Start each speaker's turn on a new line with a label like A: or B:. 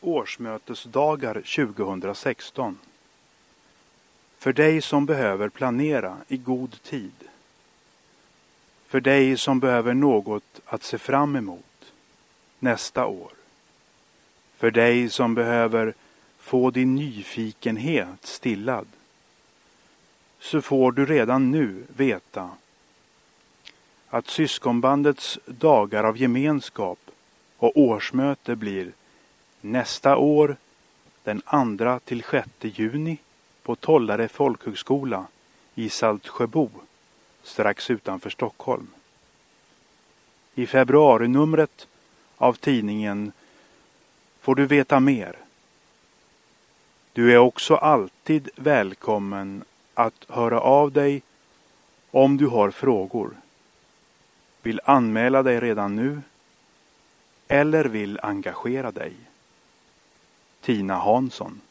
A: årsmötesdagar 2016. För dig som behöver planera i god tid. För dig som behöver något att se fram emot nästa år. För dig som behöver få din nyfikenhet stillad. Så får du redan nu veta att syskonbandets dagar av gemenskap och årsmöte blir nästa år den 2-6 juni på Tollare folkhögskola i Saltsjöbo strax utanför Stockholm. I februarinumret av tidningen får du veta mer. Du är också alltid välkommen att höra av dig om du har frågor. Vill anmäla dig redan nu eller vill engagera dig. Tina Hansson.